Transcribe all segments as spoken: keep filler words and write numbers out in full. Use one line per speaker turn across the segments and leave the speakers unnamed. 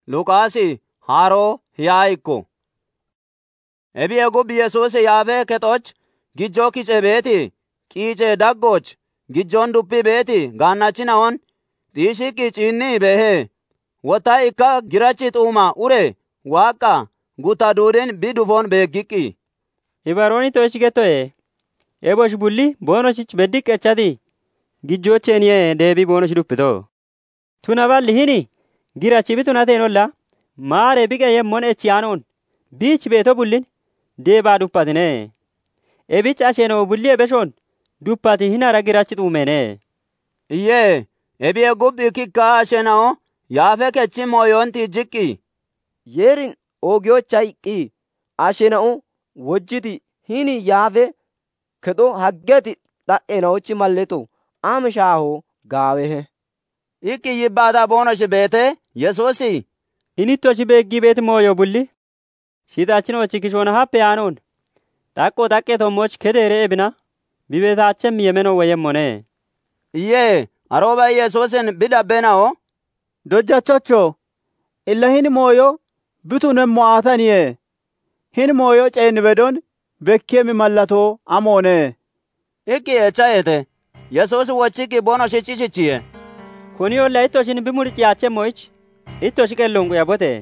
Luqaasi Haaroo Hiyaayikko. Ebi egub Yesuus yaafee kexoch gijjoo kice beeti qiice daggoch gijjoon dubbii beeti gaannachinawon dhiishikki ciinnii behe wota ikka girachi xuuma ure waaqa guta duudin bidufoon beeggikki.
Ibarooni tochi getoe ebosh bulli bonochich beddik echati gijjoocheniye deebii bonoch duppito. Tunaballi hini girachi bitunateen olla maare biqe yemmon echiyaanoon biich beeto bullin deebaa duppatine. Ebich asheenoo bulli ebeshoon duppati hinara girachi xuumene.
Iyyee ebi egub ikikka asheenao yaafe kechi mooyoon tiijjikki.
Yeerin oogyochayqqi asheena'u wojjiti hini yaafe kedo haggeti dha'ena'uchi malleto amshaaho gaawehe.
Ikki yibbaata bonosh beete Yesuusi
Inittochi beeggii beeti mooyo bulli shitaachinochi kishoona happe yaanoon xaqqoo xaqqee tommoch kedeere ebina bibeetaachem yemeno woyemmone.
Iyyee arooba Yesuusin bidabbenao
dojjachocho illa hin mooyo bitunen mo'aataniye hin mooyo ceenbedon bekkemi mallatoo amoone.
Ikki echayete Yesuus wochikki bonoshi cicichiye.
Kuni olla ittoshin bimurichi yaachemmoich ittoshi qellonqu yabote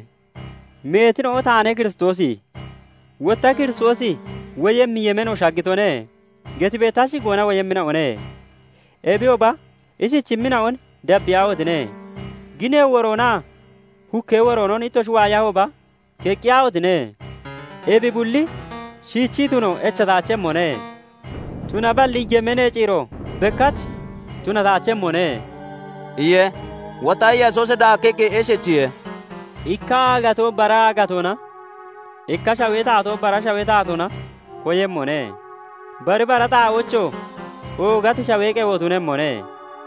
meetin oo taane Kiristoosi wotta Kiristoosi woyemmi yemeno shaggitone geti beetashi goona woyemmina one. Ebi oba isichimmina on dabbiyaawotine gine woroona hukkee woroonon ittoshi waayahoba keqqiyaawotine. Ebi bulli shiichituno echataachemmone tuna balli yemene ciro bekkach tuna taachemmone.
Iye wota Yesuus daakiki eshechiye.
Ikka agato bara agatona ikka shawee taato bara shawee taatona koyemmone bari bara taawocho oogati shawee qewotunemmone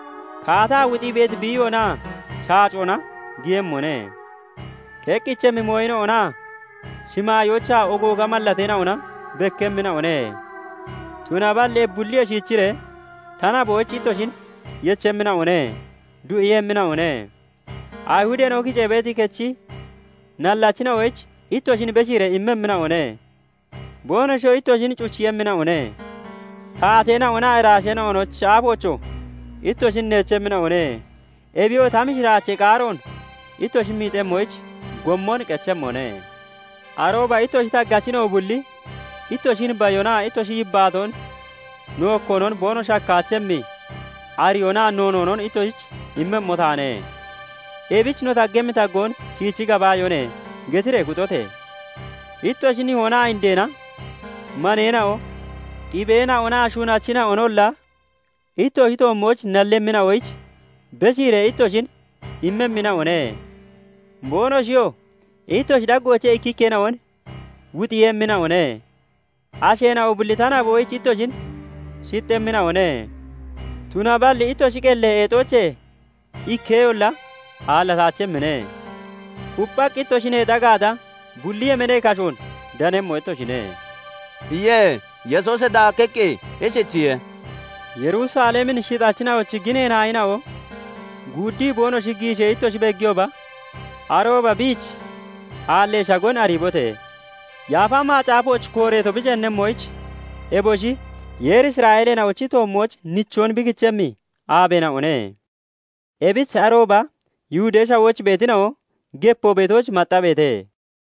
kaataa wixii beet biyyona shaacona giyemmone keqqichemmi mooyino ona shimaayocha ogooga mallatena ona bekkemmina one. Tuna balle bulli eshiichire tana boochi ittoshin yechemmina one du'iyemmina one. Ayhuden oki cebeeti kechi nallachina wech ittoshin beshire immemmina one bonosho ittoshin cuchiyemmina one taatena ona iraashena onoch aabocho ittoshin neechemmina one. Ebio tamishiraache qaaroon ittoshin miixemmoich gommon qechemmone. Arooba ittoshi taggachino bulli ittoshin bayona ittoshi yibbaaton nookkonon bono shakkaachemmi ariyona noononon ittoshich immemmo taane. Ebich no taggemmi taggoon shiichi gabaayone getire kuxote ittoshini honaa indeena maneena'o qibeena onaa shuunachina onolla ittoshi toommoch nallemmina woych beshire ittoshin immemmina one. Bonoshiyo ittoshi dhaggoche ikkikkeena on wixiyemmina one asheena'o bullitana booych ittoshin shixxemmina one. Tuna balli ittoshi qelle eexoche ikkeeyolla haalataachemmine kuphaq ittoshinee dhagaata bulliyemene kashoon danemmo ittoshine.
Iyyee Yesuus daakiki eshechiye.
Yerusaalemin shixachinawochi gineen haayina'o guuddii bonoshi giishe ittoshi beggiyoba arooba biich haallee shagon ariibote yaafa maacaafoch kooreeto bijennemmoich eboshi yeer Israa'eeleenawochi toommoch nichoon bigichemmi aabena one. Ebich arooba Yihudeesha woch beetina'o geppo beetoch maxxa beete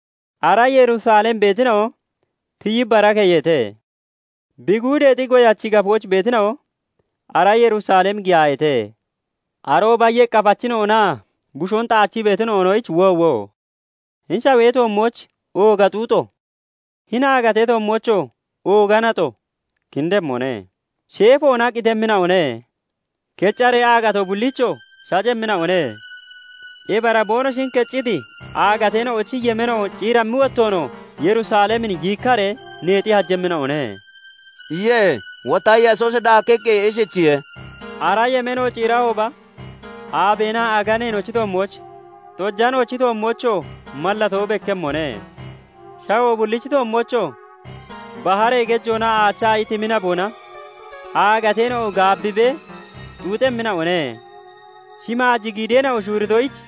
ara Yerusaalem beetina'o tiyyi bara keyyete biguudeexi goyachi gafoch beetina'o ara Yerusaalem giyaayete arooba yeqqafachino onaa bushoon xaachi beetino onoich wo wo hin shawee toommoch ooga xuuxo hin aagatee toommocho ooganaxo kindemmone sheefo onaa qitemmina one keccare aagato bullicho shajemmina one. Ebara bonoshin kecciti aagateno ochi yemeno ciirammi wottoono Yerusaalemin yiikkare neexi hajjemmina one.
Iyyee wota Yesuus daakiki eshechiye.
Ara yemeno ciirahoba aabeena aganeen ochi toommoch tojjan ochi toommocho mallatoo bekkemmone shawo bullichi toommocho bahare gejjoona aachaa itimina bona aagateno gaabbibe xuuxemmina one. Shimaa jigideena oshuuritoich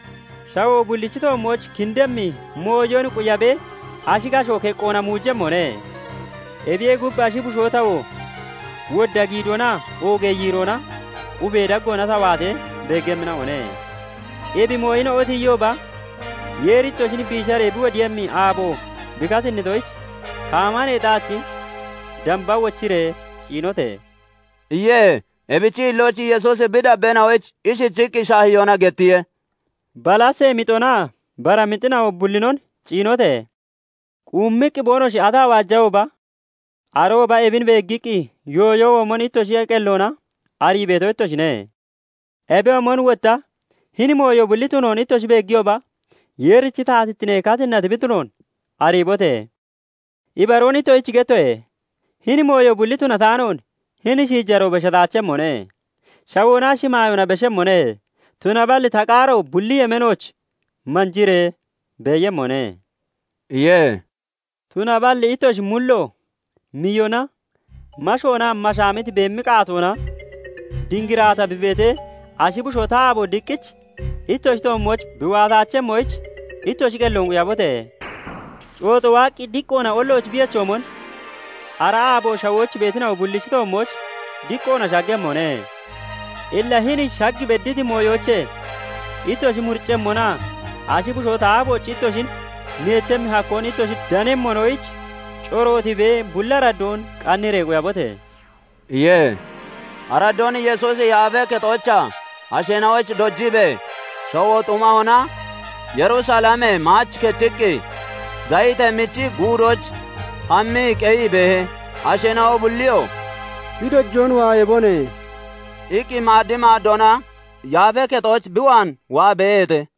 shawo bullichito moch kindemmi mooyoon quyabe ashiga shoke qona mujemmone ebiye gubba shi bushotawo wodda gidona oge yirona ube daggona tawate begemna one ebi moyina oti yoba yerito shini bishare bi wadiyammi abo bikatin doich kamane tachi damba wochire chinote
iye ebichi lochi yesus bida benawech ishi chiki shahiyona getiye
balase mitona bara mitina obullinon chinote kummik bonoshi ada wajaoba aroba ebin begiki yoyo womoni toshi kellona ari beto toshine ebe womon wota hini moyo bullitunon toshi begioba yerichi taatitine katinna dibitunon ari bote ibaroni to ichigetoe hini moyo bullituna tanon hini shijaro beshadachemone shawona shimayona beshemone tunaballi takaro bulli yemenoch manjire beyemone
iye
tunaballi itosh mullo miyona mashona mashamit bemmikatona dingirata bibete ashibusho taabo dikich itosh to moch biwadachemoch itosh gelongu yabote choto waqi dikona olloch biyachomon araabo shawoch betina bullichito moch dikona shagemone illa hini shaggi bedditi moyoche itoshi murchemona ashibusho taabo chitoshin mechem hakon itoshi danem monoich choroti be bullaradon qannire goyabote
iye aradon yesus yaave ketocha ashenawech dojibe shawotuma ona yerusalame mach kechiki zaite michi guroch hammi keibe ashenaw bullio
bidojjon waaye bone
iki madima dona yaave ketoch biwan wa beete